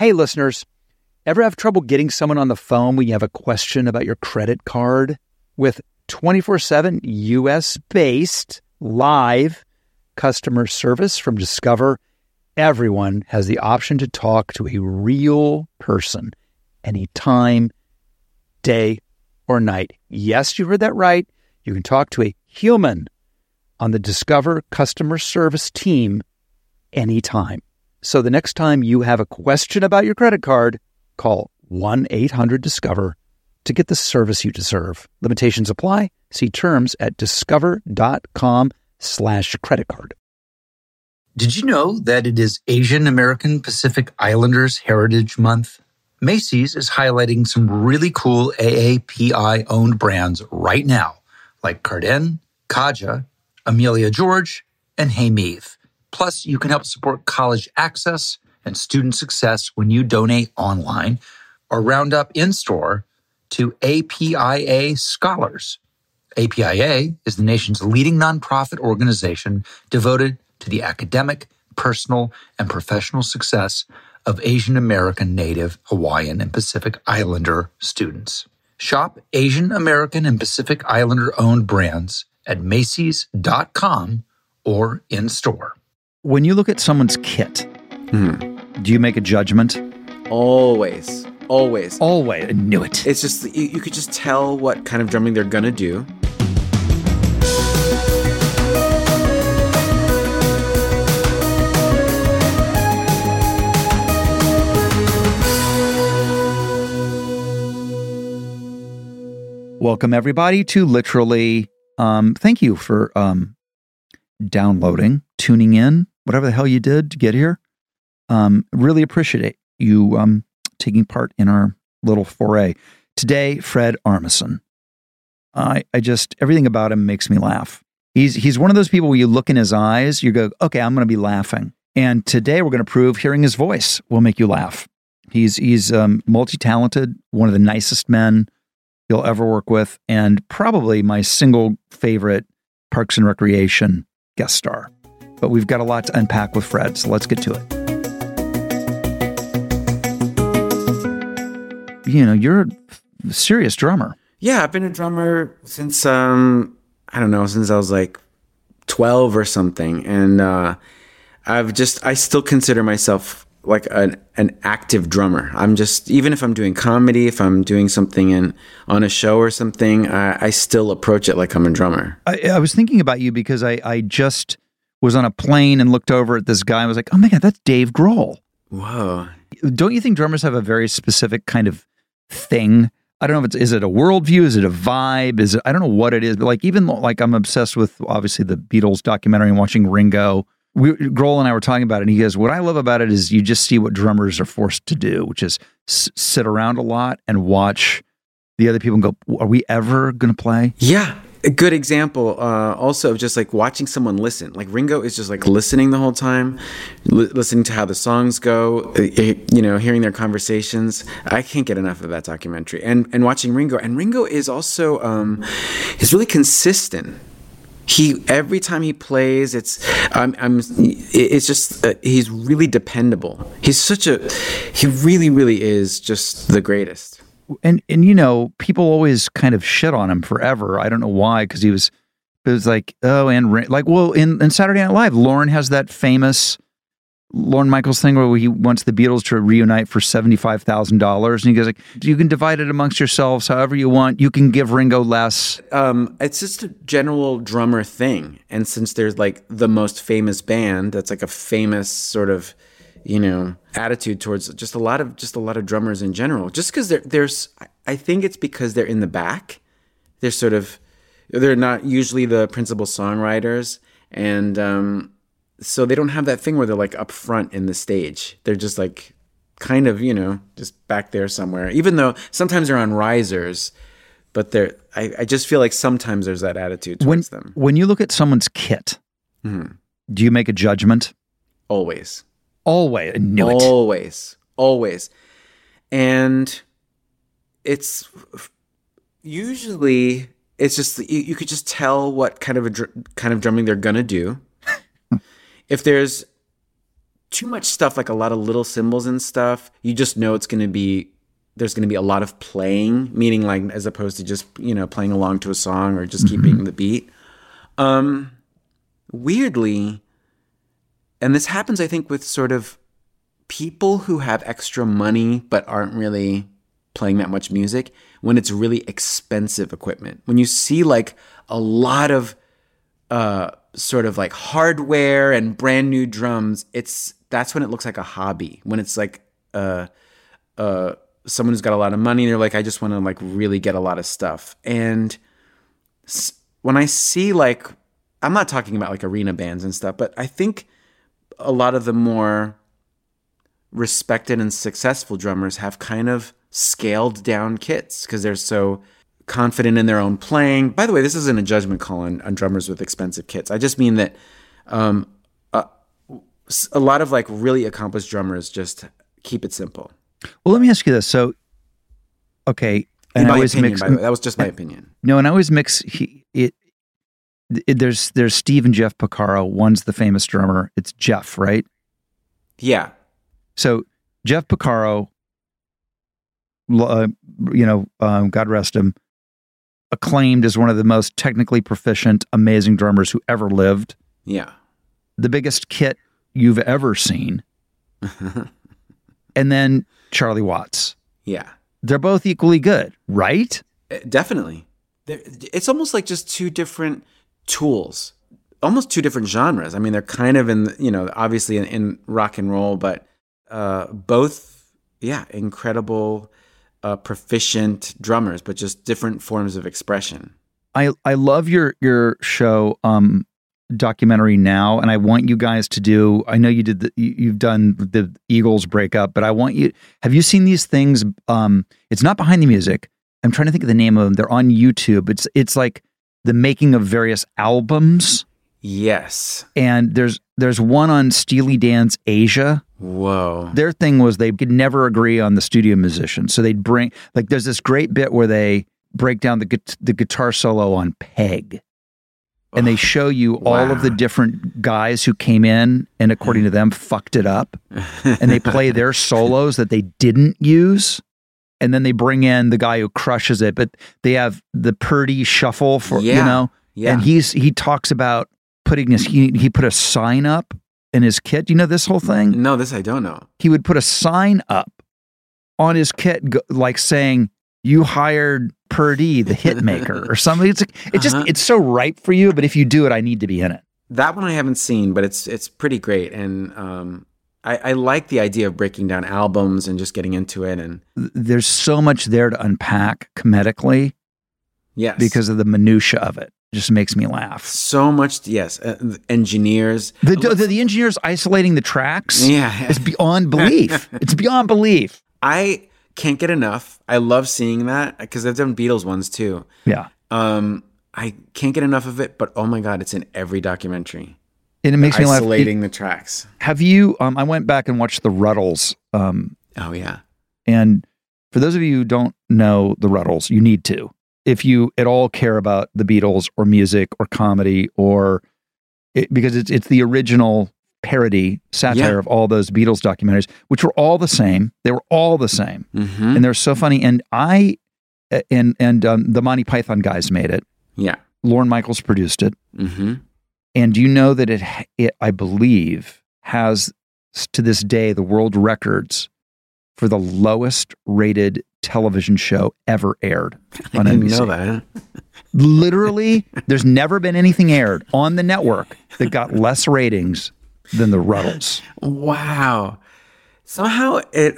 Hey, listeners, ever have trouble getting someone on the phone when you have a question about your credit card? With 24/7 U.S.-based live customer service from Discover, everyone has the option to talk to a real person anytime, day or night. Yes, you heard that right. You can talk to a human on the Discover customer service team anytime. So the next time you have a question about your credit card, call 1-800-DISCOVER to get the service you deserve. Limitations apply. See terms at discover.com/credit card. Did you know that it is Asian American Pacific Islanders Heritage Month? Macy's is highlighting some really cool AAPI-owned brands right now, like Carden, Kaja, Amelia George, and Hey Meave. Plus, you can help support college access and student success when you donate online or round up in-store to APIA Scholars. APIA is the nation's leading nonprofit organization devoted to the academic, personal, and professional success of Asian American, Native, Hawaiian, and Pacific Islander students. Shop Asian American and Pacific Islander-owned brands at Macy's.com or in-store. When you look at someone's kit, do you make a judgment? Always. Always. I knew it. It's just, you could just tell what kind of drumming they're going to do. Welcome, everybody, to Literally. Thank you for downloading, tuning in, whatever the hell you did to get here. Really appreciate you taking part in our little foray. Today, Fred Armisen. I just, everything about him makes me laugh. He's one of those people where you look in his eyes, you go, okay, I'm going to be laughing. And today we're going to prove hearing his voice will make you laugh. He's multi-talented, one of the nicest men you'll ever work with, and probably my single favorite Parks and Recreation guest star. But we've got a lot to unpack with Fred, so let's get to it. You know, you're a serious drummer. Yeah, I've been a drummer since, since I was like 12 or something. And I still consider myself like an active drummer. I'm just, even if I'm doing comedy, if I'm doing something on a show or something, I still approach it like I'm a drummer. I was thinking about you because I just was on a plane and looked over at this guy and was like, oh my God, that's Dave Grohl. Whoa. Don't you think drummers have a very specific kind of thing? I don't know if is it a worldview? Is it a vibe? I don't know what it is, but like, even like I'm obsessed with obviously the Beatles documentary and watching Ringo. Grohl and I were talking about it, and he goes, what I love about it is you just see what drummers are forced to do, which is sit around a lot and watch the other people and go, are we ever going to play? Yeah. A good example also of just like watching someone listen. Like Ringo is just like listening the whole time, listening to how the songs go, hearing their conversations. I can't get enough of that documentary. And watching Ringo. And Ringo is also, he's really consistent. Every time he plays, it's just he's really dependable. He really, really is just the greatest. And you know, people always kind of shit on him forever. I don't know why, because it was like, oh, and like, well, in Saturday Night Live, Lorne has that famous Lorne Michaels thing where he wants the Beatles to reunite for $75,000, and he goes like, you can divide it amongst yourselves however you want. You can give Ringo less. It's just a general drummer thing, and since there's like the most famous band, that's like a famous sort of, attitude towards just a lot of drummers in general. Just because I think it's because they're in the back. They're not usually the principal songwriters, and so they don't have that thing where they're like up front in the stage. They're just like kind of, just back there somewhere. Even though sometimes they're on risers, but I just feel like sometimes there's that attitude towards them. When you look at someone's kit, do you make a judgment? Always. I knew it. Always. And it's usually, it's just, you could just tell what kind of drumming they're going to do. If there's too much stuff, like a lot of little cymbals and stuff, you just know there's going to be a lot of playing, meaning like as opposed to just, playing along to a song or just keeping the beat. Weirdly, and this happens, I think, with sort of people who have extra money but aren't really playing that much music, when it's really expensive equipment. When you see like a lot of sort of like hardware and brand new drums, that's when it looks like a hobby. When it's like someone who's got a lot of money, they're like, I just want to like really get a lot of stuff. And when I see like, I'm not talking about like arena bands and stuff, but I think a lot of the more respected and successful drummers have kind of scaled down kits because they're so confident in their own playing. By the way, this isn't a judgment call on drummers with expensive kits. I just mean that a lot of like really accomplished drummers just keep it simple. Well, let me ask you this. So, okay. And I always mix, by the way, that was just my opinion. No, and I always mix there's Steve and Jeff Porcaro. One's the famous drummer. It's Jeff, right? Yeah. So Jeff Porcaro, God rest him, acclaimed as one of the most technically proficient, amazing drummers who ever lived. Yeah. The biggest kit you've ever seen. And then Charlie Watts. Yeah. They're both equally good, right? Definitely. It's almost like just two different tools, almost two different genres. I mean, they're kind of in, obviously in rock and roll, but both, incredible, proficient drummers, but just different forms of expression. I love your show, Documentary Now, and I want you guys to do. I know you've done the Eagles breakup, but have you seen these things? It's not behind the music. I'm trying to think of the name of them. They're on YouTube. It's like the making of various albums. Yes. And there's one on Steely Dan's Asia. Whoa. Their thing was they could never agree on the studio musician. So they'd bring, like, there's this great bit where they break down the guitar solo on Peg. And they show you all of the different guys who came in and, according to them, fucked it up. And they play their solos that they didn't use. And then they bring in the guy who crushes it. But they have the Purdy shuffle for, Yeah. And he talks about putting he put a sign up in his kit. Do you know this whole thing? No, this I don't know. He would put a sign up on his kit, like saying, "You hired Purdy, the hit maker," or something. It's like, it's so ripe for you, but if you do it, I need to be in it. That one I haven't seen, but it's pretty great. And I like the idea of breaking down albums and just getting into it. And there's so much there to unpack comedically. Yes. Because of the minutia of it. Just makes me laugh. So much, yes. Engineers. The engineers isolating the tracks. Yeah. It's beyond belief. It's beyond belief. I can't get enough. I love seeing that because I've done Beatles ones too. Yeah. I can't get enough of it, but oh my God, it's in every documentary. And it makes me laugh. Isolating the tracks. Have you, I went back and watched the Ruddles. Oh yeah. And for those of you who don't know the Ruddles, you need to. If you at all care about the Beatles or music or comedy because it's the original parody satire of all those Beatles documentaries, which were all the same. They were all the same. Mm-hmm. And they're so funny. And the Monty Python guys made it. Yeah. Lorne Michaels produced it. Mm-hmm. And do you know that it, I believe, has to this day the world records for the lowest rated television show ever aired on NBC. I didn't know that. Literally, there's never been anything aired on the network that got less ratings than the Ruddles. Wow. Somehow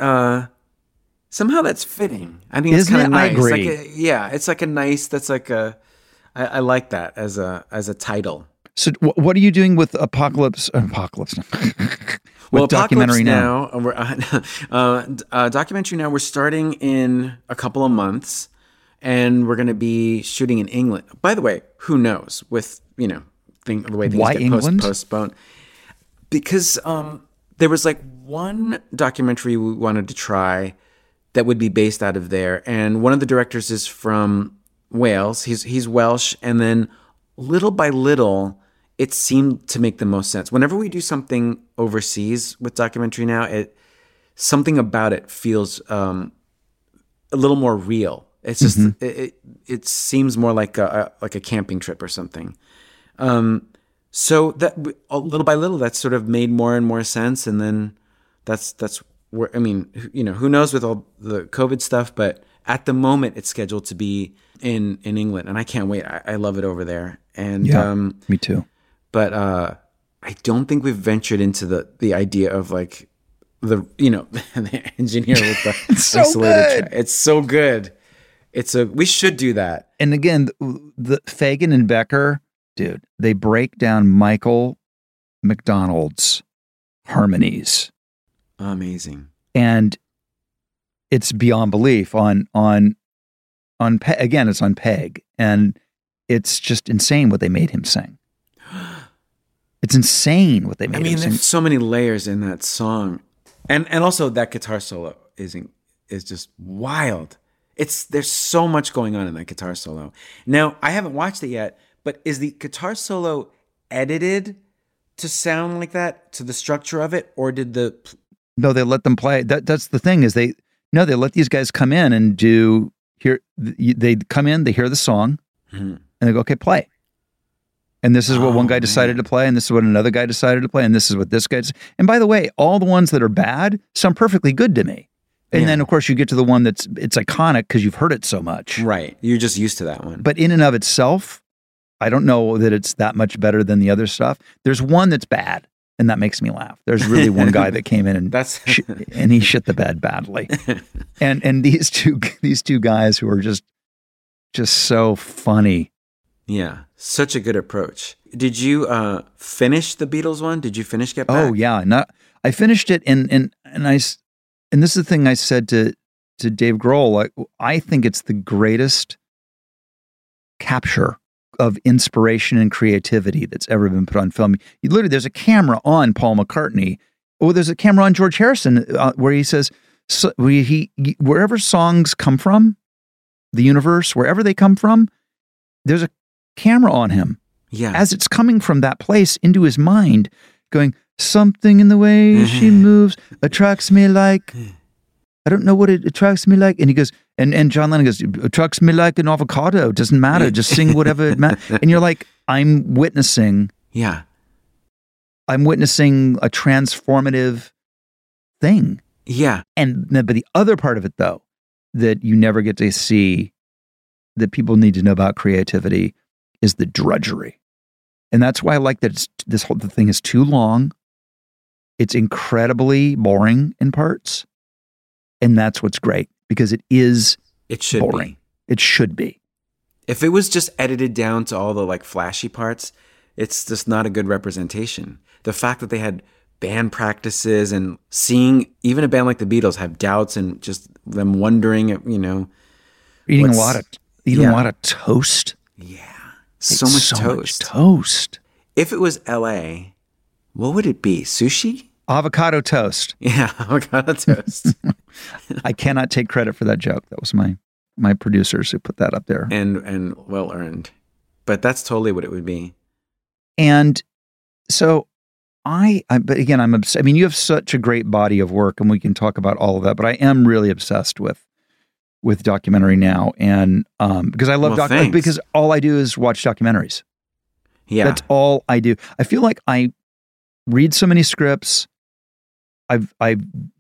that's fitting. I mean, it's Isn't kind of nice. I agree. It's like a nice. That's like I like that as a title. So, what are you doing with Apocalypse? Well, Documentary Now. Documentary Now. We're starting in a couple of months, and we're going to be shooting in England. By the way, who knows with the way things Why get England? postponed? Because there was like one documentary we wanted to try that would be based out of there, and one of the directors is from Wales. He's Welsh, and then little by little, it seemed to make the most sense. Whenever we do something overseas with documentary now, something about it feels a little more real. It's just it seems more like a camping trip or something. So that little by little, that sort of made more and more sense. And then that's where, I mean, who knows with all the COVID stuff, but at the moment it's scheduled to be in England, and I can't wait. I love it over there. And me too. But I don't think we've ventured into the idea of like the engineer with the It's so isolated good. It's so good. We should do that. And again, the Fagan and Becker, dude, they break down Michael McDonald's harmonies, Amazing. and it's beyond belief on again, it's on Peg, and it's just insane what they made him sing. It's insane what they made him sing. There's so many layers in that song, and also that guitar solo is just wild. There's so much going on in that guitar solo. Now, I haven't watched it yet, but is the guitar solo edited to sound like that, to the structure of it, or did No, they let them play. That's the thing is they let these guys come in and they come in, they hear the song, and they go, okay, play. And this is what one guy decided to play, and this is what another guy decided to play, and this is what this guy decided. And by the way, all the ones that are bad sound perfectly good to me. And then, of course, you get to the one it's iconic because you've heard it so much. Right. You're just used to that one. But in and of itself, I don't know that it's that much better than the other stuff. There's one that's bad, and that makes me laugh. There's really one guy that came in and and he shit the bed badly. And these two guys who are just so funny. Yeah, such a good approach. Did you finish the Beatles one? Did you finish Get Back? Oh yeah, I finished it, and this is the thing I said to Dave Grohl. Like, I think it's the greatest capture of inspiration and creativity that's ever been put on film. There's a camera on Paul McCartney. Oh, there's a camera on George Harrison where he says, wherever songs come from, the universe, wherever they come from, there's a camera on him. Yeah. As it's coming from that place into his mind, going, something in the way she moves attracts me like, I don't know what it attracts me like. And he goes, and John Lennon goes, attracts me like an avocado. It doesn't matter. Just sing whatever it matters. And you're like, I'm witnessing a transformative thing. Yeah. But the other part of it, though, that you never get to see, that people need to know about creativity, is the drudgery. And that's why I like that the thing is too long. It's incredibly boring in parts. And that's what's great, because it should boring. It should be. If it was just edited down to all the like flashy parts, it's just not a good representation. The fact that they had band practices and seeing even a band like the Beatles have doubts and just them wondering, eating a lot of toast. Yeah. So much toast. If it was LA, what would it be? Sushi? Avocado toast. Yeah, avocado toast. I cannot take credit for that joke. That was my producers who put that up there. And well earned. But that's totally what it would be. And so but again, I'm obsessed. I mean, you have such a great body of work, and we can talk about all of that, but I am really obsessed with documentary now. And because I love because all I do is watch documentaries. Yeah. That's all I do. I feel like I read so many scripts. I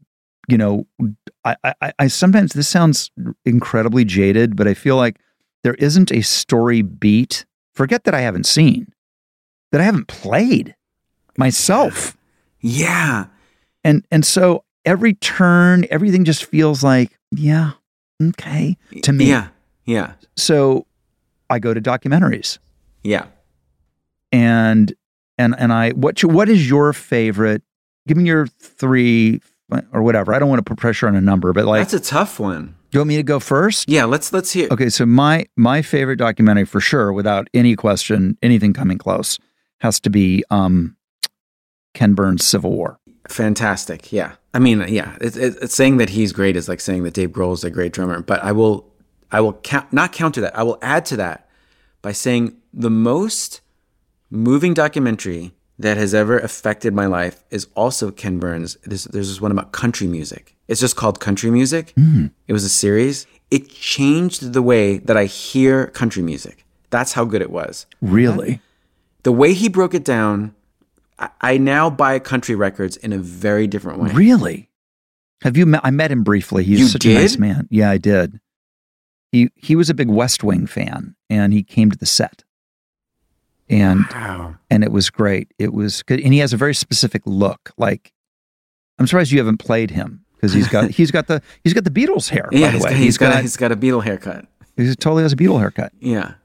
sometimes, this sounds incredibly jaded, but I feel like there isn't a story beat, forget that I haven't seen, that I haven't played myself. Yeah. And so every turn, everything just feels like, yeah, okay, to me. Yeah. Yeah. So I go to documentaries. Yeah. And what is your favorite? Give me your 3 or whatever. I don't want to put pressure on a number, but like, that's a tough one. You want me to go first? Yeah, let's hear. Okay, so my favorite documentary for sure, without any question, anything coming close, has to be Ken Burns' Civil War. Fantastic. Yeah. I mean, yeah, it's saying that he's great is like saying that Dave Grohl is a great drummer, but I will not counter that. I will add to that by saying the most moving documentary that has ever affected my life is also Ken Burns. There's this one about country music. It's just called Country Music. It was a series. It changed the way that I hear country music. That's how good it was. Really? The way he broke it down, I now buy country records in a very different way. Really? Have you met? I met him briefly. He's such a nice man. Yeah, I did. He was a big West Wing fan, and he came to the set. And and it was great. It was good, and he has a very specific look. Like, I'm surprised you haven't played him because he's got the Beatles hair. Yeah, by the way, he's got a Beatle haircut. He totally has a Beatle haircut. Yeah.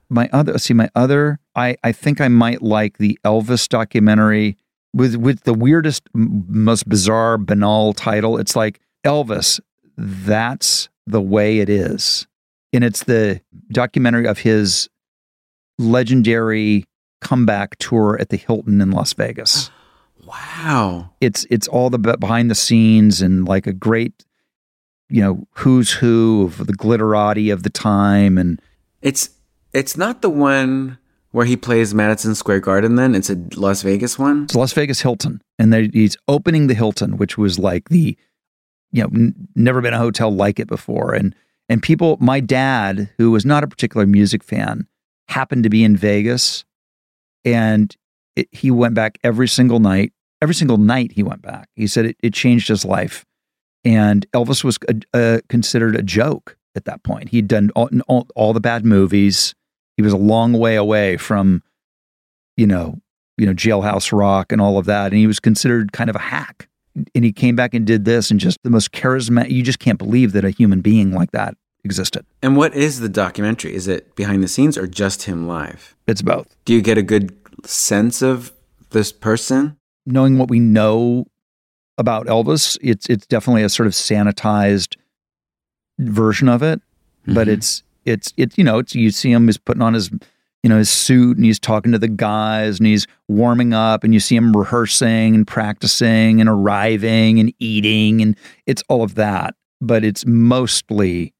I think I might like the Elvis documentary with the weirdest, most bizarre, banal title. It's like Elvis, That's the Way It Is. And it's the documentary of his legendary comeback tour at the Hilton in Las Vegas. Wow. It's all the behind the scenes and like a great, who's who of the glitterati of the time. And it's not the one where he plays Madison Square Garden then? It's a Las Vegas one? It's Las Vegas Hilton. And he's opening the Hilton, which was like the, never been a hotel like it before. And people, my dad, who was not a particular music fan, happened to be in Vegas. And he went back every single night. Every single night he went back. He said it changed his life. And Elvis was considered a joke at that point. He'd done all the bad movies. He was a long way away from, Jailhouse Rock and all of that. And he was considered kind of a hack. And he came back and did this, and just the most charismatic. You just can't believe that a human being like that existed. And what is the documentary? Is it behind the scenes or just him live? It's both. Do you get a good sense of this person? Knowing what we know about Elvis, it's definitely a sort of sanitized version of it. Mm-hmm. But it's you see him, he's putting on his his suit, and he's talking to the guys, and he's warming up, and you see him rehearsing and practicing and arriving and eating, and it's all of that. But it's mostly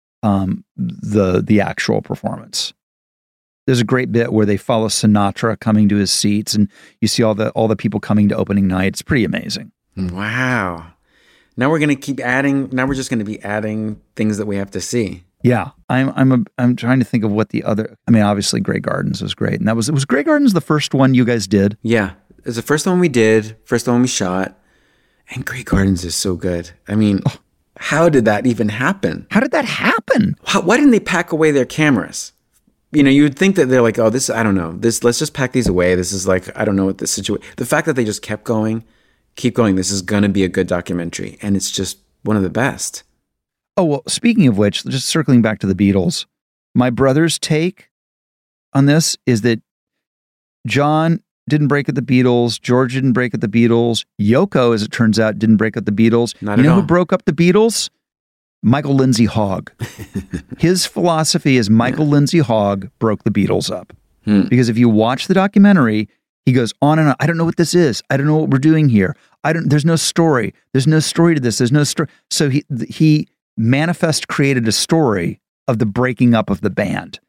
the actual performance. There's a great bit where they follow Sinatra coming to his seats, and you see all the people coming to opening night. It's pretty amazing. Wow. Now we're going to keep adding. Now we're just going to be adding things that we have to see. Yeah, I'm trying to think of what the other. I mean, obviously, Grey Gardens was great, and was Grey Gardens the first one you guys did? Yeah, it was the first one we did, first one we shot, and Grey Gardens is so good. I mean, how did that even happen? How did that happen? Why didn't they pack away their cameras? You would think that they're like, oh, this, I don't know, this. Let's just pack these away. This is like, I don't know what this situation. The fact that they just keep going. This is gonna be a good documentary, and it's just one of the best. Oh, well, speaking of which, just circling back to the Beatles, my brother's take on this is that John didn't break at the Beatles, George didn't break at the Beatles, Yoko, as it turns out, didn't break at the Beatles. Not at all. Who broke up the Beatles? Michael Lindsay Hogg. His philosophy is Michael Lindsay Hogg broke the Beatles up. Because if you watch the documentary, he goes on and on. I don't know what this is. I don't know what we're doing here. There's no story. There's no story to this. There's no story. So he created a story of the breaking up of the band.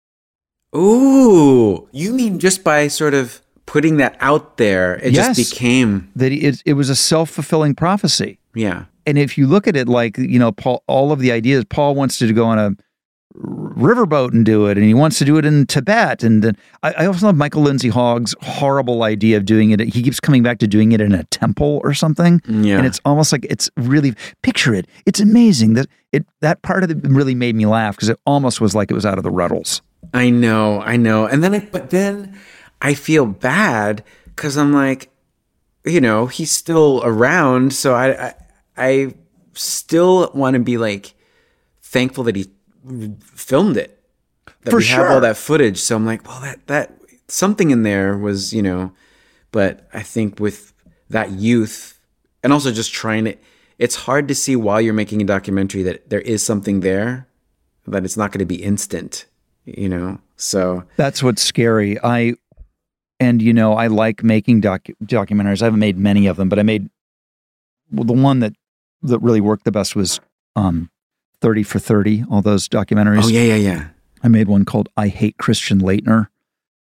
Ooh, you mean just by sort of putting that out there, it just became that it was a self-fulfilling prophecy. Yeah. And if you look at it like, Paul, all of the ideas, Paul wants to go on a riverboat and do it, and he wants to do it in Tibet. And then I also love Michael Lindsay Hogg's horrible idea of doing it. He keeps coming back to doing it in a temple or something. Yeah. And it's almost like, it's really, picture it. It's amazing that part of it really made me laugh because it almost was like it was out of the Rutles. I know. And then I feel bad because I'm like, he's still around. So I still want to be like thankful that he filmed it, that for we sure. have all that footage. So I'm like, well, that something in there was, but I think with that youth and also just it's hard to see while you're making a documentary that there is something there, that it's not going to be instant, so that's what's scary. I like making documentaries. I haven't made many of them, but I made, the one that really worked the best was 30 for 30, all those documentaries. Oh, yeah. I made one called I Hate Christian Laettner,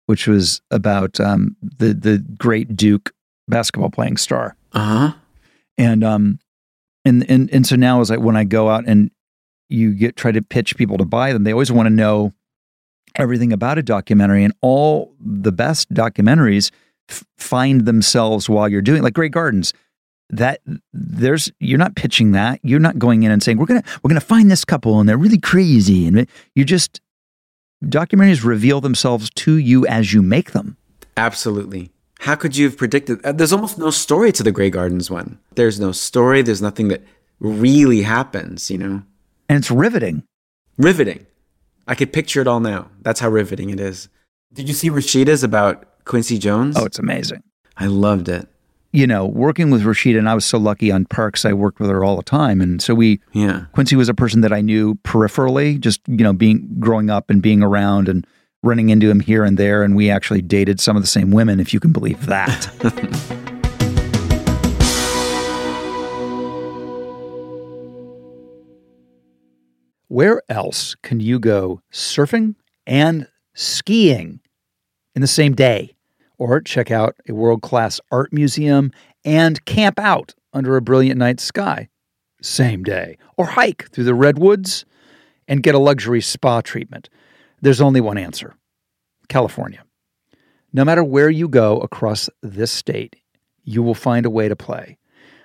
which was about the great Duke basketball playing star. And so now is like when I go out and try to pitch people to buy them, they always want to know everything about a documentary, and all the best documentaries find themselves while you're doing, like Grey Gardens. You're not pitching that. You're not going in and saying we're gonna find this couple and they're really crazy, and documentaries reveal themselves to you as you make them. Absolutely. How could you have predicted? There's almost no story to the Grey Gardens one. There's no story. There's nothing that really happens, and it's riveting. Riveting. I could picture it all now. That's how riveting it is. Did you see Rashida's about Quincy Jones? Oh, it's amazing. I loved it. Working with Rashida, and I was so lucky on Parks, I worked with her all the time. And so Quincy was a person that I knew peripherally, just, growing up and being around and running into him here and there. And we actually dated some of the same women, if you can believe that. Where else can you go surfing and skiing in the same day? Or check out a world-class art museum and camp out under a brilliant night sky same day. Or hike through the redwoods and get a luxury spa treatment. There's only one answer: California. No matter where you go across this state, you will find a way to play.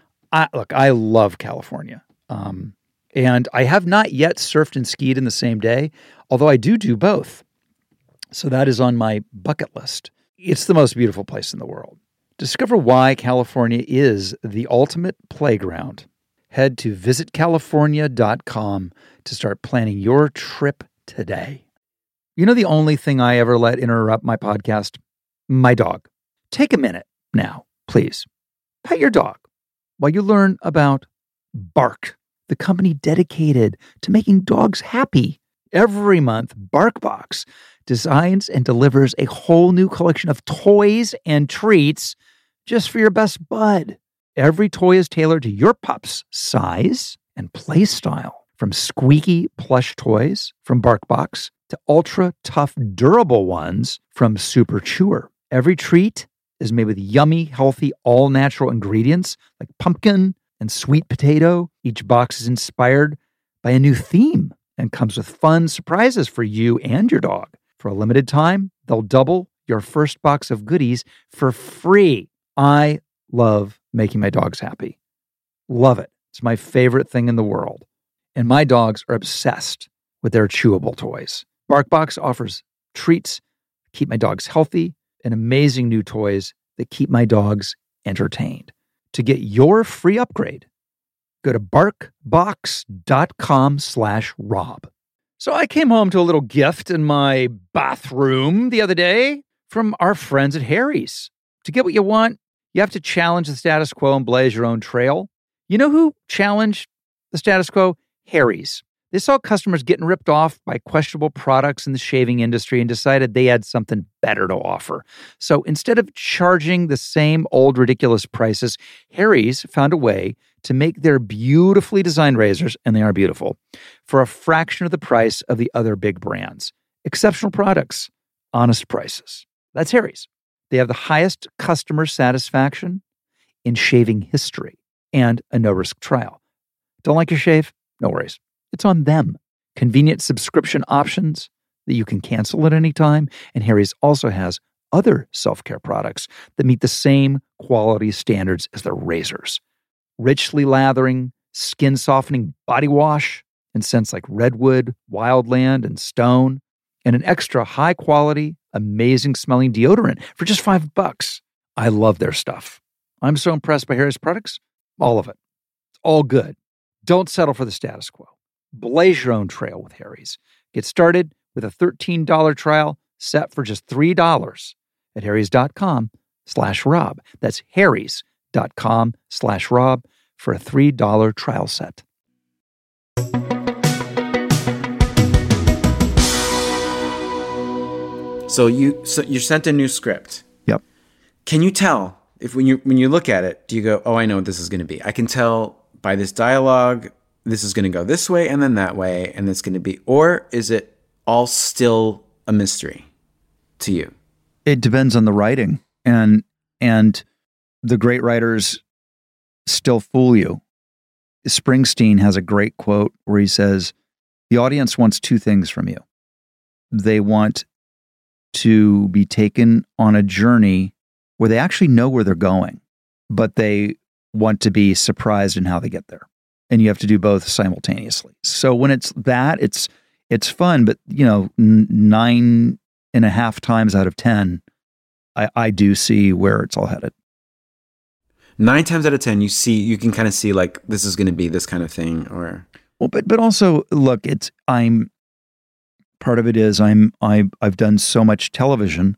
I love California. And I have not yet surfed and skied in the same day, although I do both. So that is on my bucket list. It's the most beautiful place in the world. Discover why California is the ultimate playground. Head to visitcalifornia.com to start planning your trip today. The only thing I ever let interrupt my podcast? My dog. Take a minute now, please. Pet your dog while you learn about Bark, the company dedicated to making dogs happy. Every month, BarkBox designs and delivers a whole new collection of toys and treats just for your best bud. Every toy is tailored to your pup's size and play style. From squeaky plush toys from BarkBox to ultra tough durable ones from Super Chewer. Every treat is made with yummy, healthy, all natural ingredients like pumpkin and sweet potato. Each box is inspired by a new theme and comes with fun surprises for you and your dog. For a limited time, they'll double your first box of goodies for free. I love making my dogs happy. Love it. It's my favorite thing in the world. And my dogs are obsessed with their chewable toys. BarkBox offers treats, keep my dogs healthy, and amazing new toys that keep my dogs entertained. To get your free upgrade, go to barkbox.com/Rob. So I came home to a little gift in my bathroom the other day from our friends at Harry's. To get what you want, you have to challenge the status quo and blaze your own trail. You know who challenged the status quo? Harry's. They saw customers getting ripped off by questionable products in the shaving industry and decided they had something better to offer. So instead of charging the same old ridiculous prices, Harry's found a way to make their beautifully designed razors, and they are beautiful, for a fraction of the price of the other big brands. Exceptional products, honest prices. That's Harry's. They have the highest customer satisfaction in shaving history and a no-risk trial. Don't like your shave? No worries. It's on them. Convenient subscription options that you can cancel at any time. And Harry's also has other self-care products that meet the same quality standards as their razors. Richly lathering, skin-softening body wash in scents like redwood, wildland, and stone, and an extra high-quality, amazing-smelling deodorant for just $5. I love their stuff. I'm so impressed by Harry's products. All of it. It's all good. Don't settle for the status quo. Blaze your own trail with Harry's. Get started with a $13 trial set for just $3 at harrys.com/Rob. That's harrys.com/Rob for a $3 trial set. So you're sent a new script. Yep. Can you tell if when you look at it, do you go, "Oh, I know what this is going to be. I can tell by this dialogue this is going to go this way and then that way, and it's going to be," or is it all still a mystery to you? It depends on the writing, and the great writers still fool you. Springsteen has a great quote where he says, "The audience wants two things from you. They want to be taken on a journey where they actually know where they're going, but they want to be surprised in how they get there. And you have to do both simultaneously." So when it's that, it's fun, but 9.5 times out of 10, I do see where it's all headed. 9 times out of 10, you can kind of see like this is going to be this kind of thing, or but also look, part of it is I've done so much television,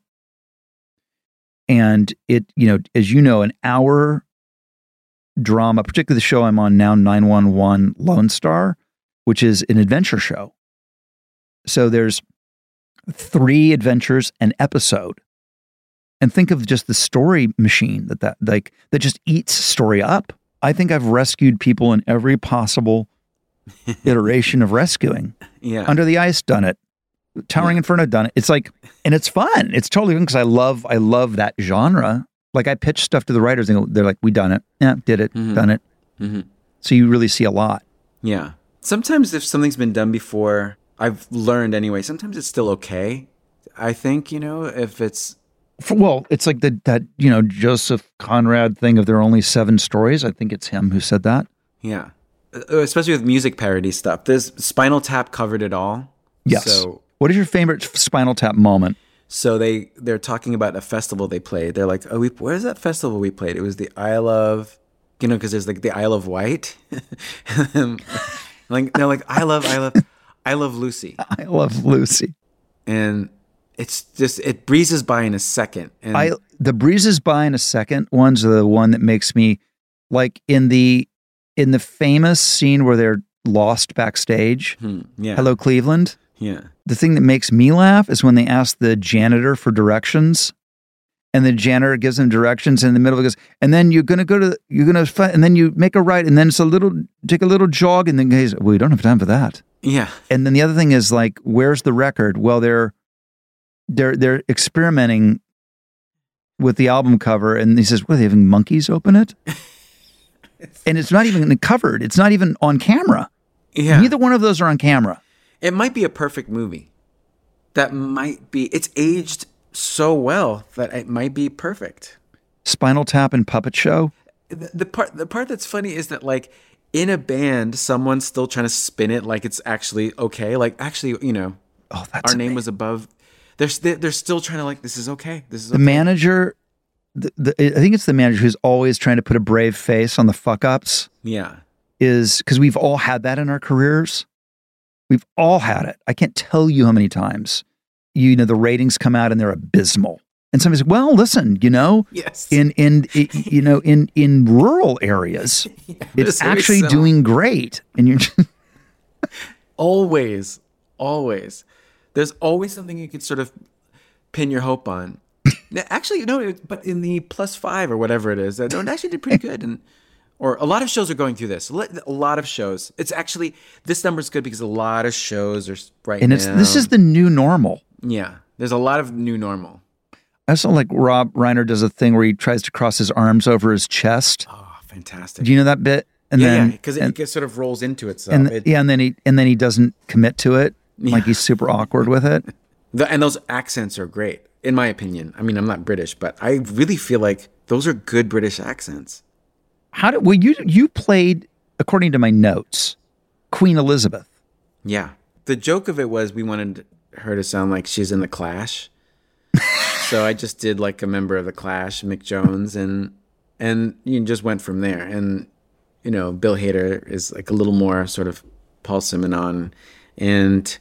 and as you know, an hour drama, particularly the show I'm on now, 911 Lone Star, which is an adventure show. So there's 3 adventures an episode. And think of just the story machine that just eats story up. I think I've rescued people in every possible iteration of rescuing. Yeah. Under the Ice, done it. Towering Inferno, done it. It's like, and it's fun. It's totally fun because I love that genre. Like I pitch stuff to the writers and they're like, "We done it. Yeah, did it. Mm-hmm. Done it." Mm-hmm. So you really see a lot. Yeah. Sometimes if something's been done before, I've learned anyway, sometimes it's still okay. I think, if it's... Well, it's like that Joseph Conrad thing of there are only 7 stories. I think it's him who said that. Yeah. Especially with music parody stuff. This Spinal Tap covered it all. Yes. So, what is your favorite Spinal Tap moment? So they're talking about a festival they played. They're like, "Oh, where's that festival we played? It was the Isle of..." Because there's like the Isle of Wight. Like they're like, I love Lucy. I love Lucy. And it's just, it breezes by in a second. And the breezes by in a second one's the one that makes me, like in the famous scene where they're lost backstage. Yeah. Hello, Cleveland. Yeah. The thing that makes me laugh is when they ask the janitor for directions, and the janitor gives them directions, and in the middle of it goes, "And then and then you make a right, and then take a little jog," and then goes, "Well, we don't have time for that." Yeah. And then the other thing is like, where's the record? Well, they're experimenting with the album cover, and he says, "What, are they having monkeys open it?" And it's not even covered. It's not even on camera. Yeah. Neither one of those are on camera. It might be a perfect movie. It's aged so well that it might be perfect. Spinal Tap and Puppet Show. The part that's funny is that like in a band, someone's still trying to spin it like it's actually okay. Like actually, our name was above. They're still trying to like, this is okay. This is okay. The manager. I think it's the manager who's always trying to put a brave face on the fuck ups. Yeah. Is because we've all had that in our careers. We've all had it. I can't tell you how many times, the ratings come out and they're abysmal. And somebody's like, "Well, listen, yes. in rural areas, it's actually doing great." And you're just always. There's always something you could sort of pin your hope on. Actually, no, but in the +5 or whatever it is, it actually did pretty good. Or a lot of shows are going through this. A lot of shows. It's actually, this number's good because a lot of shows are right now. And this is the new normal. Yeah. There's a lot of new normal. I saw like Rob Reiner does a thing where he tries to cross his arms over his chest. Oh, fantastic. Do you know that bit? And because it sort of rolls into itself. And then he doesn't commit to it. Yeah. Like he's super awkward with it. And those accents are great, in my opinion. I mean, I'm not British, but I really feel like those are good British accents. You played, according to my notes, Queen Elizabeth. Yeah. The joke of it was we wanted her to sound like she's in The Clash. So I just did like a member of The Clash, Mick Jones, and you just went from there. And, Bill Hader is like a little more sort of Paul Simonon. And,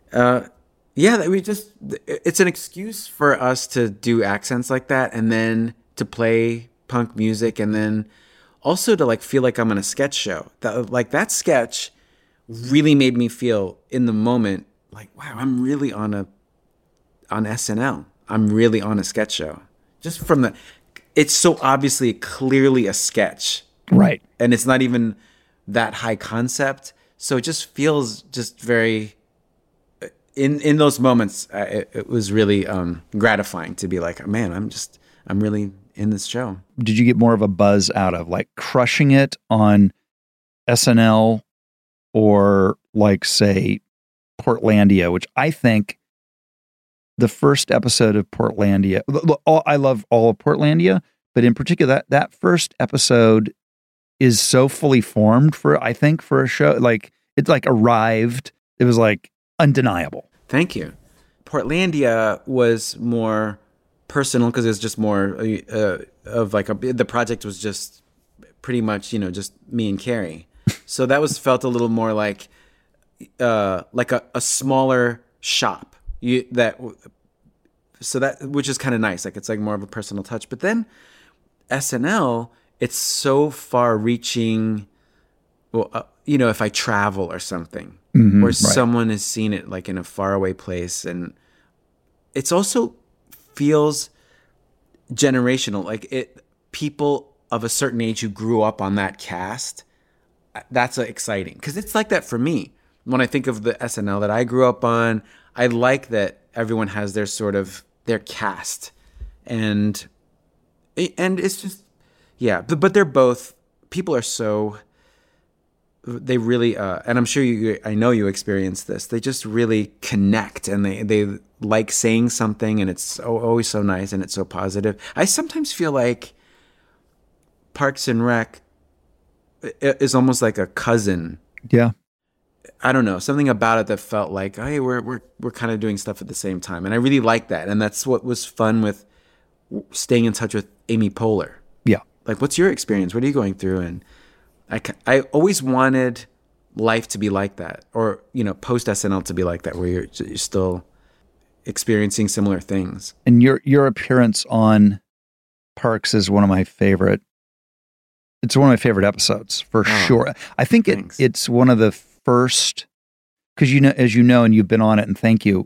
it's an excuse for us to do accents like that and then to play punk music and then also to like feel like I'm on a sketch show. That sketch really made me feel in the moment like, wow, I'm really on SNL. I'm really on a sketch show. Just from it's so obviously clearly a sketch. Right. And it's not even that high concept. So it just feels just very, in those moments, it was really gratifying to be like, man, I'm really in this show. Did you get more of a buzz out of like crushing it on SNL or like, say, Portlandia, which I think the first episode of Portlandia, I love all of Portlandia, but in particular that first episode is so fully formed for a show. Like it's like arrived. It was like undeniable. Thank you. Portlandia was more personal because it was just more of like the project was just pretty much, just me and Carrie. So that felt a little more like a smaller shop. Which is kind of nice. Like it's like more of a personal touch. But then SNL, it's so far reaching. Well, if I travel or something, or someone has seen it like in a faraway place, and it's also feels generational. Like people of a certain age who grew up on that cast. That's exciting because it's like that for me. When I think of the SNL that I grew up on, I like that everyone has their sort of their cast, and it's just But they're both people are so. They really, and I'm sure I know you experienced this. They just really connect, and they like saying something, and it's always so nice, and it's so positive. I sometimes feel like Parks and Rec is almost like a cousin. Yeah. I don't know, something about it that felt like, hey, we're kind of doing stuff at the same time, and I really like that, and that's what was fun with staying in touch with Amy Poehler. Yeah. Like, what's your experience? What are you going through? And I always wanted life to be like that, or post SNL to be like that, where you're still experiencing similar things. And your appearance on Parks is one of my favorite. It's one of my favorite episodes for sure. I think it's one of the first, because as you know, and you've been on it, and thank you.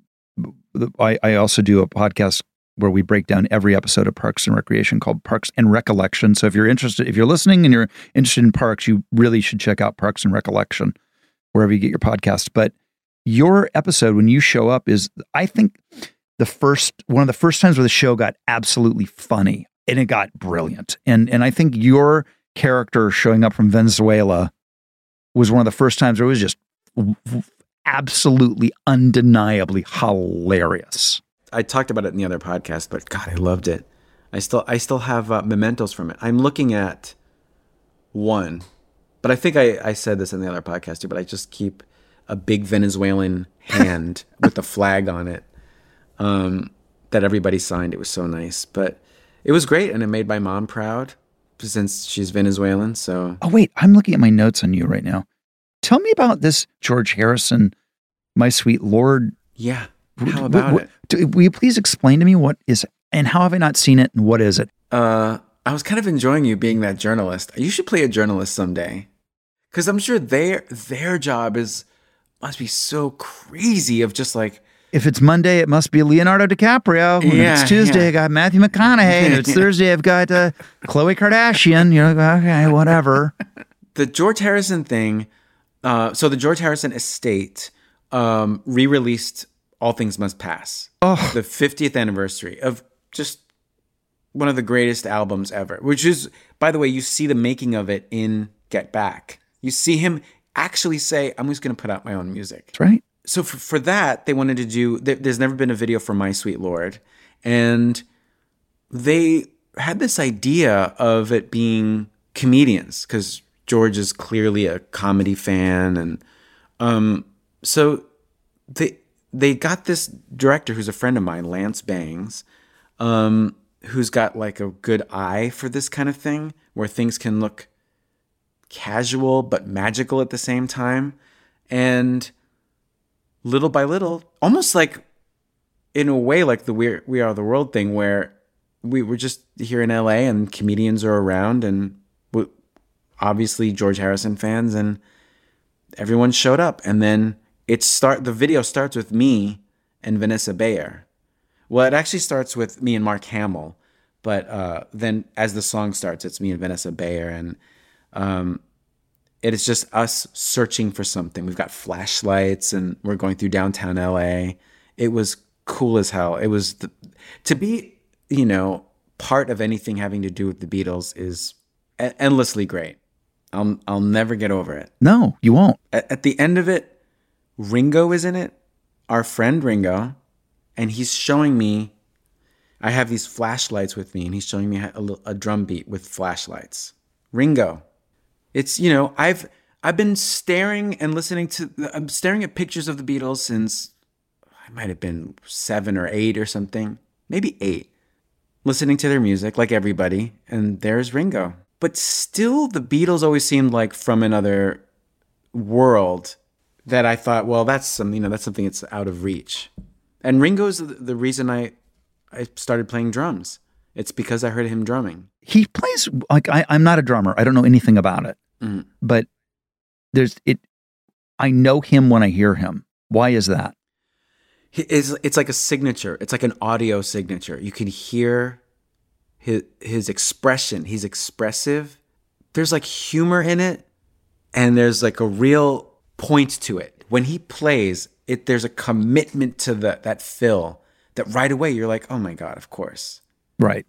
I also do a podcast where we break down every episode of Parks and Recreation called Parks and Recollection. So if you're listening and you're interested in parks, you really should check out Parks and Recollection wherever you get your podcast. But your episode, when you show up, is, I think, one of the first times where the show got absolutely funny, and it got brilliant. And I think your character showing up from Venezuela was one of the first times where it was just absolutely undeniably hilarious. I talked about it in the other podcast, but God, I loved it. I still have mementos from it. I'm looking at one, but I think I said this in the other podcast too, but I just keep a big Venezuelan hand with the flag on it that everybody signed. It was so nice, but it was great, and it made my mom proud since she's Venezuelan. So, oh wait, I'm looking at my notes on you right now. Tell me about this George Harrison, My Sweet Lord. Yeah. How about it? Will you please explain to me what is, and how have I not seen it, and what is it? I was kind of enjoying you being that journalist. You should play a journalist someday, because I'm sure their job must be so crazy of just like, if it's Monday, it must be Leonardo DiCaprio. When it's Tuesday, I got Matthew McConaughey. And it's Thursday, I've got Khloe Kardashian. You're like, okay, whatever. The George Harrison thing. So the George Harrison estate re-released All Things Must Pass, the 50th anniversary of just one of the greatest albums ever, which is, by the way, you see the making of it in Get Back. You see him actually say, I'm just going to put out my own music. That's right. So for that, they wanted to do, there's never been a video for My Sweet Lord. And they had this idea of it being comedians, because George is clearly a comedy fan. And so they got this director who's a friend of mine, Lance Bangs, who's got like a good eye for this kind of thing, where things can look casual but magical at the same time. And little by little, almost like in a way like the We Are the World thing, where we were just here in LA and comedians are around, and obviously George Harrison fans, and everyone showed up. And then the video starts with me and Vanessa Bayer. Well, it actually starts with me and Mark Hamill, but then as the song starts, it's me and Vanessa Bayer. And It is just us searching for something. We've got flashlights and we're going through downtown LA. It was cool as hell. It was to be, part of anything having to do with the Beatles is endlessly great. I'll never get over it. No, you won't. At the end of it, Ringo is in it, our friend Ringo, and he's showing me, I have these flashlights with me, and he's showing me a drum beat with flashlights. Ringo. It's, I've been staring and I'm staring at pictures of the Beatles since I might have been 7 or 8 or something, maybe 8, listening to their music like everybody, and there's Ringo. But still, the Beatles always seemed like from another world that I thought, well, that's something that's out of reach. And Ringo's the reason I started playing drums. It's because I heard him drumming. He plays like I'm not a drummer. I don't know anything about it. Mm-hmm. But I know him when I hear him. Why is that? It's like a signature. It's like an audio signature. You can hear his expression. He's expressive. There's like humor in it, and there's like a real point to it. When he plays, there's a commitment to that fill that right away you're like, oh my God, of course. Right.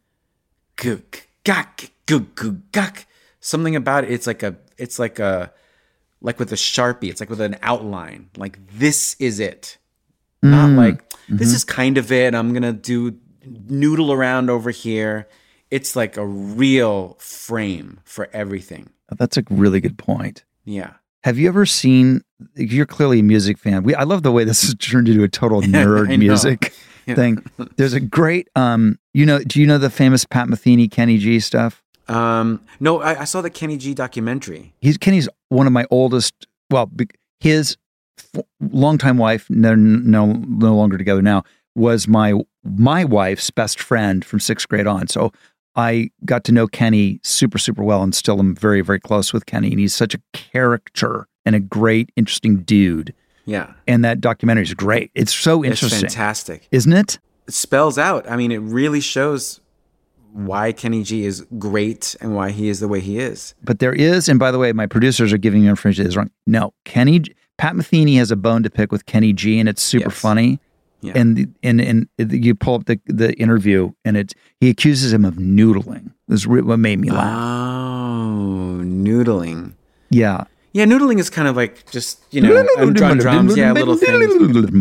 Something about it. It's like with a Sharpie. It's like with an outline. Like, this is it. Not like, this is kind of it. I'm going to noodle around over here. It's like a real frame for everything. That's a really good point. Yeah. Have you ever seen, you're clearly a music fan. I love the way this has turned into a total nerd music thing. There's a great, do you know the famous Pat Metheny, Kenny G stuff? No, I saw the Kenny G documentary. Kenny's one of my oldest, his longtime wife, no longer together now, was my wife's best friend from 6th grade on. So I got to know Kenny super, super well and still am very, very close with Kenny. And he's such a character and a great, interesting dude. Yeah. And that documentary is great. It's so interesting. It's fantastic. Isn't it? It spells out. I mean, it really shows why Kenny G is great and why he is the way he is. But there is, and by the way, my producers are giving me information that is wrong. No, Pat Metheny has a bone to pick with Kenny G, and it's super funny. Yeah. And you pull up the interview, and he accuses him of noodling. This is what made me laugh. Oh, noodling. Yeah. Yeah, noodling is kind of like just, on drums, little things.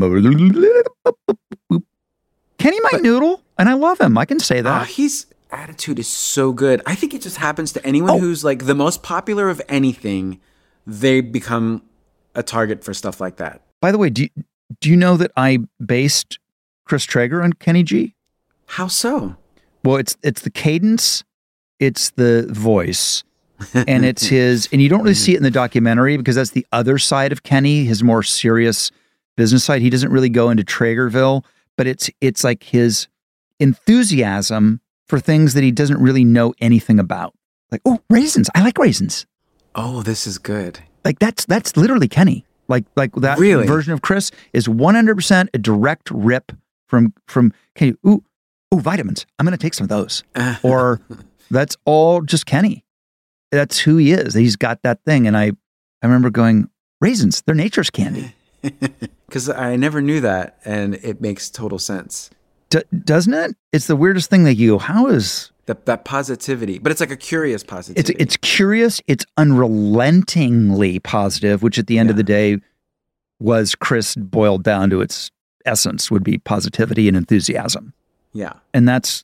Kenny might noodle, and I love him. I can say that. His attitude is so good. I think it just happens to anyone who's like the most popular of anything, they become a target for stuff like that. By the way, do you know that I based Chris Traeger on Kenny G? How so? Well, it's the cadence, it's the voice, and it's his, and you don't really see it in the documentary because that's the other side of Kenny, his more serious business side. He doesn't really go into Traegerville, but it's like his enthusiasm for things that he doesn't really know anything about. Like, oh, raisins. I like raisins. Oh, this is good. Like that's literally Kenny. Like that version of Chris is 100% a direct rip from Kenny. Ooh, vitamins. I'm going to take some of those. Or that's all just Kenny. That's who he is. He's got that thing. And I remember going, raisins, they're nature's candy. Because I never knew that, and it makes total sense. Doesn't it? It's the weirdest thing that you go, how is... That positivity, but it's like a curious positivity. It's curious. It's unrelentingly positive, which at the end of the day was Chris boiled down to its essence would be positivity and enthusiasm. Yeah, and that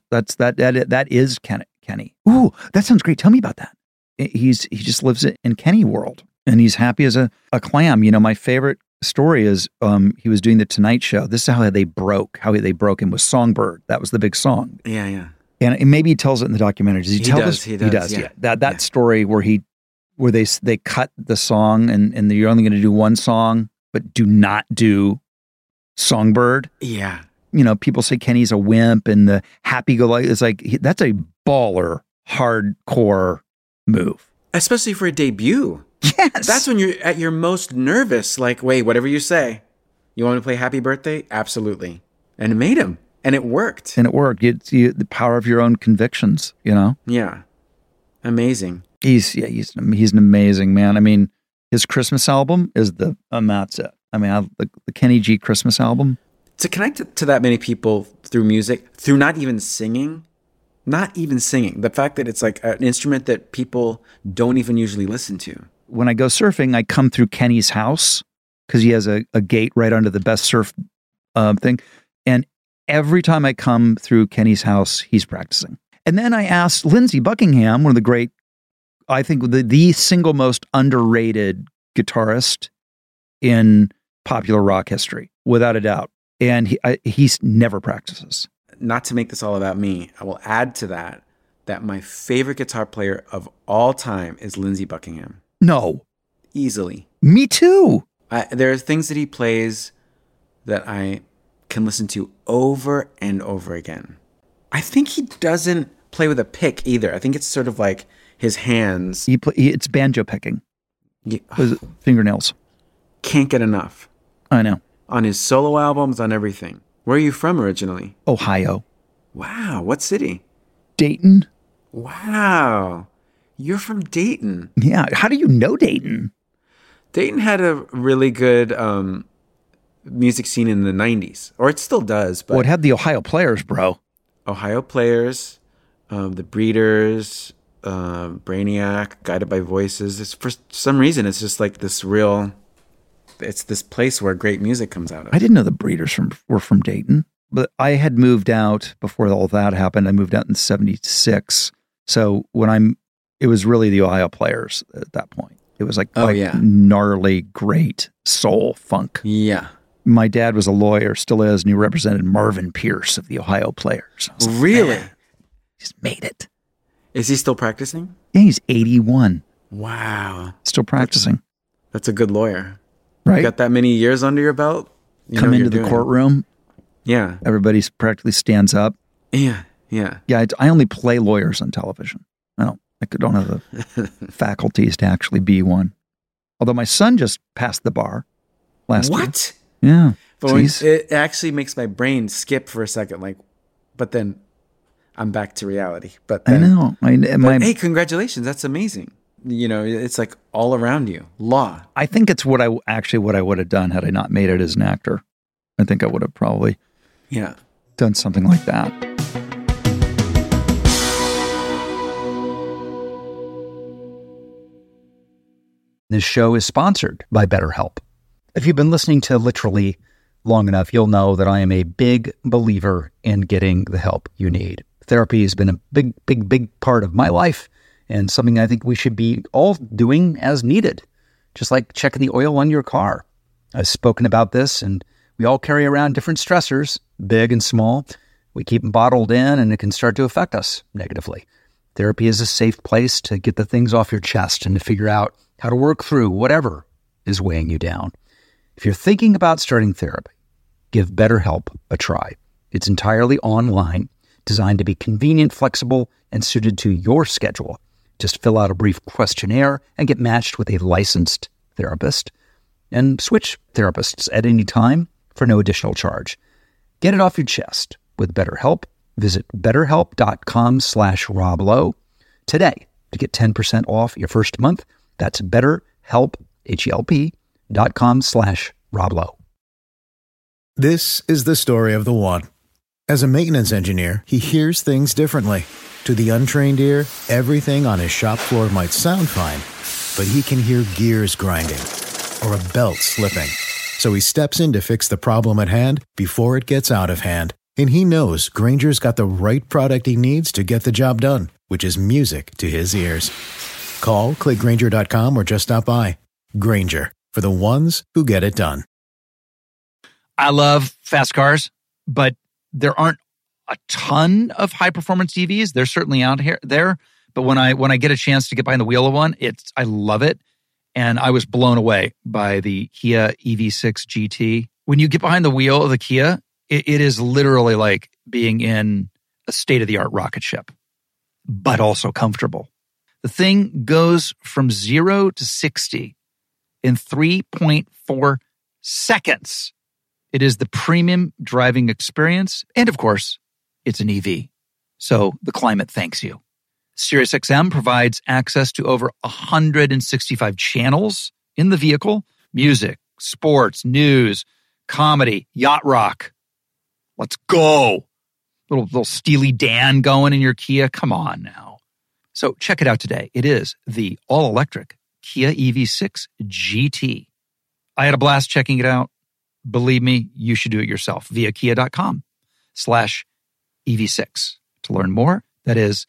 is Kenny. Ooh, that sounds great. Tell me about that. He just lives in Kenny world, and he's happy as a clam. My favorite story is he was doing the Tonight Show. This is how they broke him with Songbird. That was the big song. Yeah. And maybe he tells it in the documentary. Does he tell this? He does. Yeah. That story where they cut the song and you're only going to do one song, but do not do Songbird. Yeah. People say Kenny's a wimp and the happy-go-lucky. It's like that's a baller, hardcore move, especially for a debut. Yes, that's when you're at your most nervous. Like, wait, whatever you say, you want to play Happy Birthday? Absolutely, and it made him. And it worked. It's the power of your own convictions, Yeah. Amazing. He's an amazing man. I mean, His Christmas album is that's it. I mean, the Kenny G Christmas album. To connect to that many people through music, through not even singing, the fact that it's like an instrument that people don't even usually listen to. When I go surfing, I come through Kenny's house because he has a gate right under the best surf thing. And every time I come through Kenny's house, he's practicing. And then I asked Lindsey Buckingham, one of the great, I think the single most underrated guitarist in popular rock history, without a doubt. And he's never practices. Not to make this all about me, I will add to that my favorite guitar player of all time is Lindsey Buckingham. No. Easily. Me too. There are things that he plays that I can listen to over and over again. I think he doesn't play with a pick either. I think it's sort of like his hands. It's banjo picking. Yeah. Fingernails. Can't get enough. I know. On his solo albums, on everything. Where are you from originally? Ohio. Wow. What city? Dayton. Wow. You're from Dayton. Yeah. How do you know Dayton? Dayton had a really good music scene in the 90s. Or it still does. But well, it had the Ohio Players, bro. Ohio Players, the Breeders, Brainiac, Guided by Voices. For some reason, it's just like this real... It's this place where great music comes out of. I didn't know the Breeders were from Dayton, but I had moved out before all that happened. I moved out in 76. So it was really the Ohio Players at that point. It was like gnarly, great soul funk. Yeah. My dad was a lawyer, still is, and he represented Marvin Pierce of the Ohio Players. Really? He's made it. Is he still practicing? Yeah, he's 81. Wow. Still practicing. That's a good lawyer. Right? You got that many years under your belt? Come into the courtroom. Yeah. Everybody practically stands up. Yeah. Yeah. Yeah. I only play lawyers on television. I don't have the faculties to actually be one. Although my son just passed the bar last year. What? Yeah. But it actually makes my brain skip for a second. But then I'm back to reality. But then, I know. Hey, congratulations. That's amazing. It's like all around you. Law. I think it's what I would have done had I not made it as an actor. I think I would have probably done something like that. This show is sponsored by BetterHelp. If you've been listening to Literally long enough, you'll know that I am a big believer in getting the help you need. Therapy has been a big part of my life, and something I think we should be all doing as needed, just like checking the oil on your car. I've spoken about this, and we all carry around different stressors, big and small. We keep them bottled in, and it can start to affect us negatively. Therapy is a safe place to get the things off your chest and to figure out how to work through whatever is weighing you down. If you're thinking about starting therapy, give BetterHelp a try. It's entirely online, designed to be convenient, flexible, and suited to your schedule. Just fill out a brief questionnaire and get matched with a licensed therapist. And switch therapists at any time for no additional charge. Get it off your chest with BetterHelp. Visit betterhelp.com/Rob Lowe today to get 10% off your first month. That's BetterHelp, HELP.com/Rob Lowe. This is the story of the one. As a maintenance engineer, he hears things differently. To the untrained ear, everything on his shop floor might sound fine, but he can hear gears grinding or a belt slipping. So he steps in to fix the problem at hand before it gets out of hand. And he knows Grainger's got the right product he needs to get the job done, which is music to his ears. Call, click Grainger.com, or just stop by. Grainger, for the ones who get it done. I love fast cars, but there aren't a ton of high-performance EVs. They're certainly out there. But when I get a chance to get behind the wheel of one, I love it. And I was blown away by the Kia EV6 GT. When you get behind the wheel of the Kia, it is literally like being in a state-of-the-art rocket ship, but also comfortable. The thing goes from 0 to 60 in 3.4 seconds. It is the premium driving experience. And of course, it's an EV. So the climate thanks you. SiriusXM provides access to over 165 channels in the vehicle, music, sports, news, comedy, yacht rock. Let's go. Little Steely Dan going in your Kia. Come on now. So check it out today. It is the all-electric Kia EV6 GT. I had a blast checking it out. Believe me, you should do it yourself via kia.com/EV6. To learn more, that is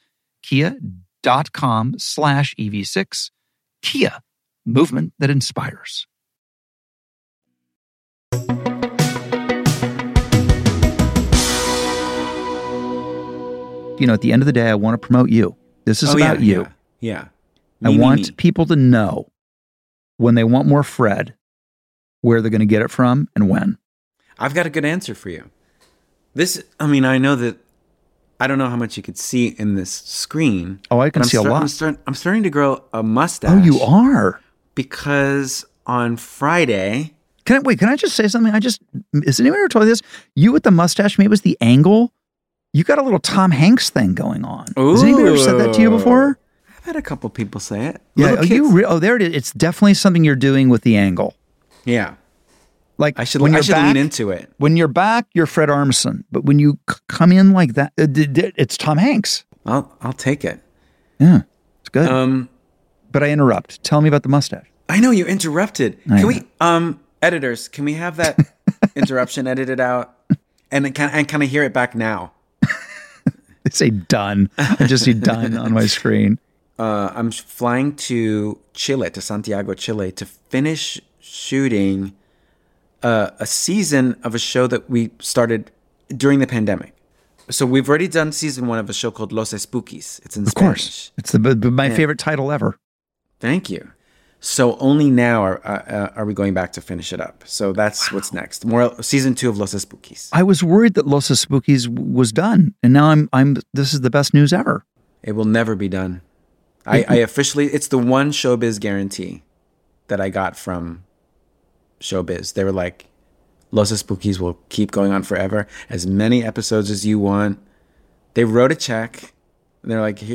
kia.com/EV6. Kia, movement that inspires. You know, at the end of the day, I want to promote you. This is about you. Yeah. I want people to know when they want more Fred, where they're going to get it from and when. I've got a good answer for you. I know that I don't know how much you could see in this screen. Oh, I can see a lot. I'm starting to grow a mustache. Oh, you are? Because on Friday... Can I just say something? has anyone ever told you this? You with the mustache, maybe it was the angle. You got a little Tom Hanks thing going on. Ooh. Has anybody ever said that to you before? I've had a couple people say it. Yeah. There it is. It's definitely something you're doing with the angle. Yeah. Like I should lean into it. When you're back, you're Fred Armisen. But when you come in like that, it's Tom Hanks. I'll take it. Yeah. It's good. But I interrupt. Tell me about the mustache. I know you interrupted. Can we, editors, can we have that interruption edited out and kind of hear it back now? They say done. I just see done on my screen. I'm flying to Chile, to Santiago, Chile, to finish shooting a season of a show that we started during the pandemic. So we've already done season 1 of a show called Los Spookies. It's in Spanish. Of course. It's my favorite title ever. Thank you. So only now are we going back to finish it up. So that's what's next. More season 2 of Los Spookies. I was worried that Los Spookies was done, and now I'm. This is the best news ever. It will never be done. I officially. It's the one Showbiz guarantee that I got from Showbiz. They were like, Los Spookies will keep going on forever, as many episodes as you want. They wrote a check. And they're like,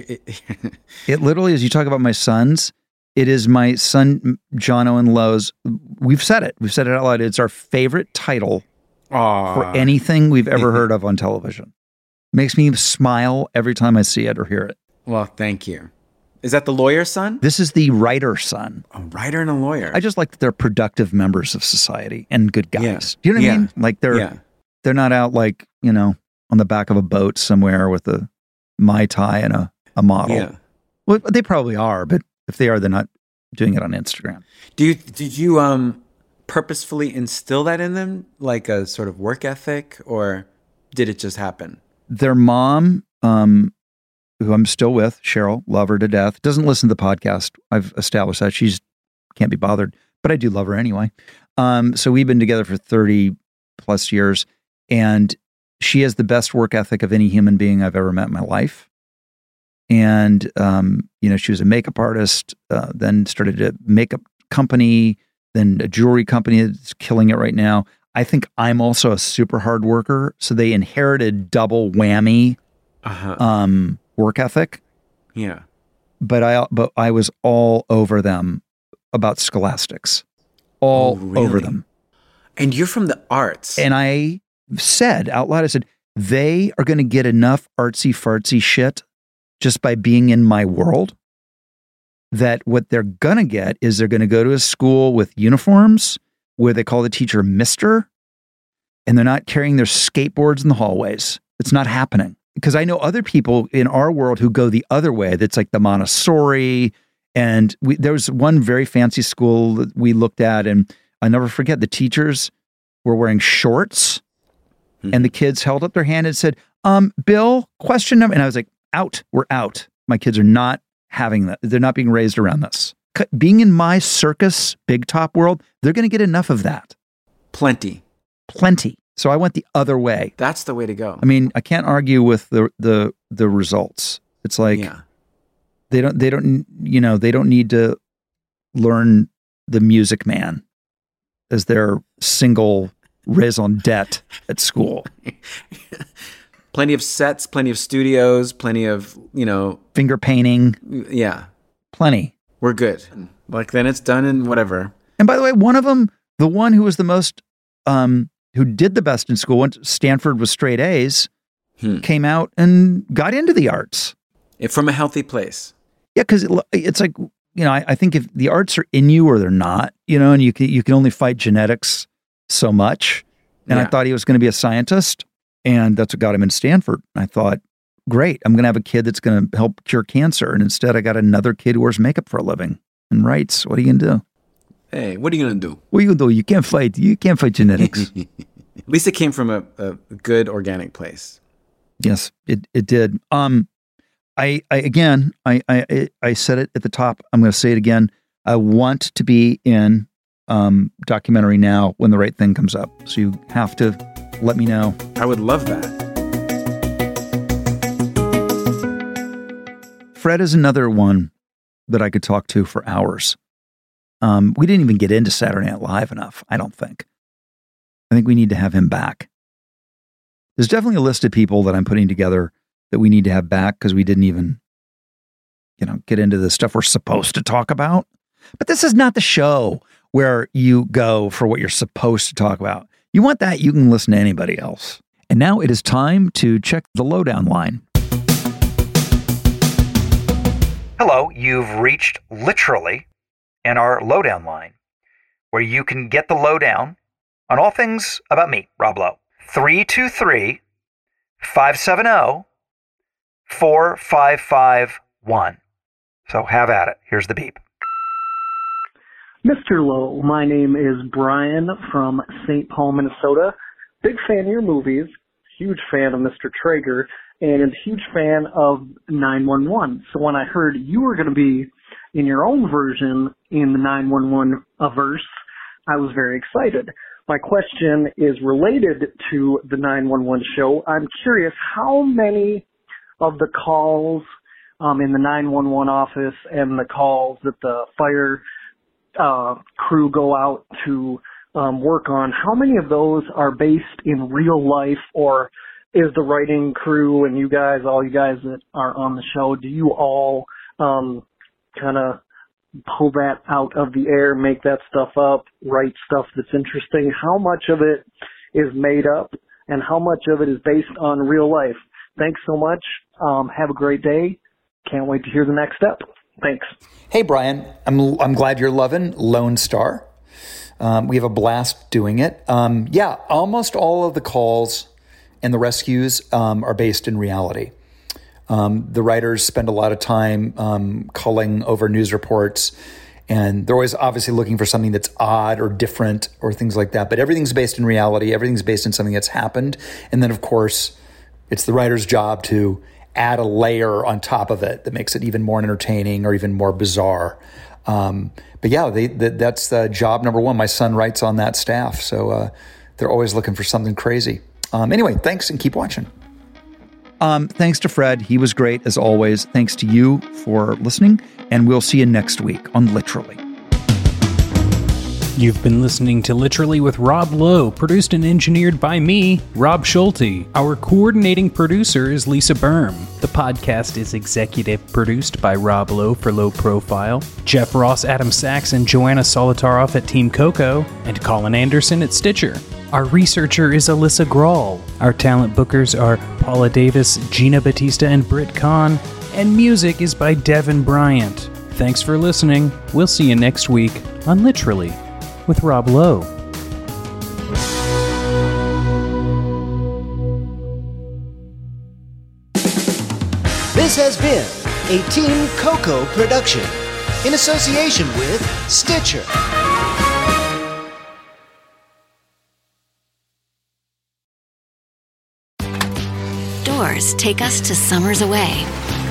it literally is. You talk about my sons. It is my son, Jono and Lowe's. We've said it out loud. It's our favorite title for anything we've ever heard of on television. Makes me smile every time I see it or hear it. Well, thank you. Is that the lawyer's son? This is the writer's son. A writer and a lawyer. I just like that they're productive members of society and good guys. Yeah. Do you know what I mean? Like they're not out like, on the back of a boat somewhere with a Mai Tai and a model. Yeah. Well, they probably are, but if they are, they're not doing it on Instagram. Did you purposefully instill that in them, like a sort of work ethic, or did it just happen? Their mom, who I'm still with, Cheryl, love her to death, doesn't listen to the podcast. I've established that. She's can't be bothered, but I do love her anyway. So we've been together for 30 plus years, and she has the best work ethic of any human being I've ever met in my life. And, she was a makeup artist, then started a makeup company, then a jewelry company that's killing it right now. I think I'm also a super hard worker. So they inherited double whammy work ethic. Yeah. But I was all over them about scholastics. Over them. And you're from the arts. And I said out loud, I said, they are going to get enough artsy fartsy shit just by being in my world, that what they're going to get is they're going to go to a school with uniforms where they call the teacher Mister, and they're not carrying their skateboards in the hallways. It's not happening. Because I know other people in our world who go the other way. That's like the Montessori. And there was one very fancy school that we looked at, and I'll never forget, the teachers were wearing shorts, and the kids held up their hand and said, Bill, question number. And I was like, we're out. My kids are not having that. They're not being raised around this. Being in my circus, big top world, they're going to get enough of that. Plenty. So I went the other way. That's the way to go. I mean, I can't argue with the results. It's like they don't need to learn the Music Man as their single raison d'etre at school. Plenty of sets, plenty of studios, plenty of, finger painting. Yeah. Plenty. We're good. Like then it's done and whatever. And by the way, one of them, the one who was the most, who did the best in school, went to Stanford with straight A's, came out and got into the arts. From a healthy place. Yeah, because it's like, I think if the arts are in you or they're not, and you can only fight genetics so much. And I thought he was going to be a scientist, and that's what got him in Stanford. I thought, great, I'm going to have a kid that's going to help cure cancer. And instead I got another kid who wears makeup for a living and writes. What are you going to do? Hey, what are you going to do? What are you going to do? You can't fight genetics. At least it came from a good organic place. Yes, it did. I said it at the top. I'm going to say it again. I want to be in documentary now when the right thing comes up. So you have to let me know. I would love that. Fred is another one that I could talk to for hours. We didn't even get into Saturday Night Live enough, I don't think. I think we need to have him back. There's definitely a list of people that I'm putting together that we need to have back because we didn't even, get into the stuff we're supposed to talk about. But this is not the show where you go for what you're supposed to talk about. You want that, you can listen to anybody else. And now it is time to check the lowdown line. Hello, you've reached literally in our lowdown line, where you can get the lowdown on all things about me, Rob Lowe. 323-570-4551. So have at it. Here's the beep. Mr. Lowe, my name is Brian from St. Paul, Minnesota. Big fan of your movies, huge fan of Mr. Traeger, and a huge fan of 911. So when I heard you were going to be in your own version in the 911 verse, I was very excited. My question is related to the 911 show. I'm curious how many of the calls in the 911 office and the calls that the fire crew go out to work on, how many of those are based in real life, or is the writing crew and you guys, all you guys that are on the show, do you all kind of pull that out of the air, make that stuff up, write stuff that's interesting? How much of it is made up and how much of it is based on real life? Thanks so much. Have a great day. Can't wait to hear the next step. Thanks. Hey, Brian. I'm glad you're loving Lone Star. We have a blast doing it. Yeah, almost all of the calls and the rescues are based in reality. The writers spend a lot of time culling over news reports, and they're always obviously looking for something that's odd or different or things like that. But everything's based in reality. Everything's based in something that's happened. And then, of course, it's the writer's job to add a layer on top of it that makes it even more entertaining or even more bizarre. But yeah, that's job number one. My son writes on that staff. So they're always looking for something crazy. Anyway, thanks and keep watching. Thanks to Fred. He was great as always. Thanks to you for listening, and we'll see you next week on Literally. You've been listening to Literally with Rob Lowe, produced and engineered by me, Rob Schulte. Our coordinating producer is Lisa Berm. The podcast is executive produced by Rob Lowe for Low Profile, Jeff Ross, Adam Sachs, and Joanna Solitaroff at Team Coco, and Colin Anderson at Stitcher. Our researcher is Alyssa Grawl. Our talent bookers are Paula Davis, Gina Batista, and Britt Kahn. And music is by Devin Bryant. Thanks for listening. We'll see you next week on Literally with Rob Lowe. This has been a Team Coco production in association with Stitcher. Doors take us to summers away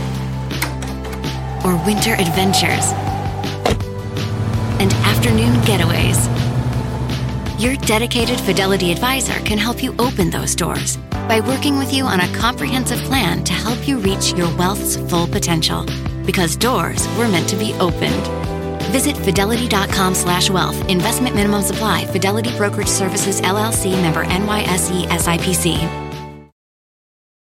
or winter adventures and afternoon getaways. Your dedicated Fidelity advisor can help you open those doors by working with you on a comprehensive plan to help you reach your wealth's full potential. Because doors were meant to be opened. Visit fidelity.com/wealth. Investment minimum supply. Fidelity Brokerage Services, LLC, member NYSE SIPC.